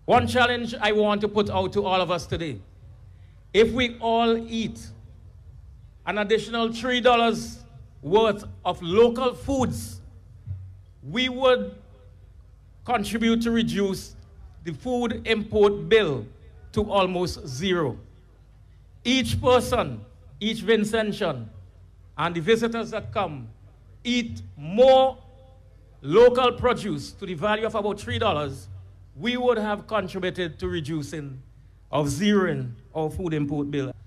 One challenge I want to put out to all of us today. If we all eat an additional $3 worth of local foods, we would contribute to reduce the food import bill to almost zero. Each person, each Vincentian, and the visitors that come eat more local produce to the value of about $3, we would have contributed to reducing or zeroing our food import bill.